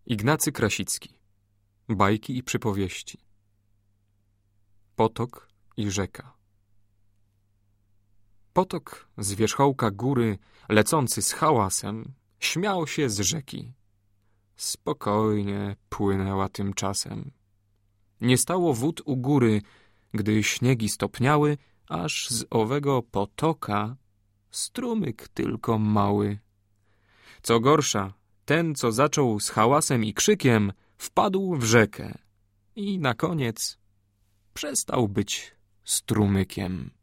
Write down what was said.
Ignacy Krasicki. Bajki i przypowieści. Potok i rzeka. Potok z wierzchołka góry, lecący z hałasem, śmiał się z rzeki. Spokojnie płynęła tymczasem. Nie stało wód u góry, gdy śniegi stopniały, aż z owego potoka strumyk tylko mały. Co gorsza, ten, co zaczął z hałasem i krzykiem, wpadł w rzekę i na koniec przestał być strumykiem.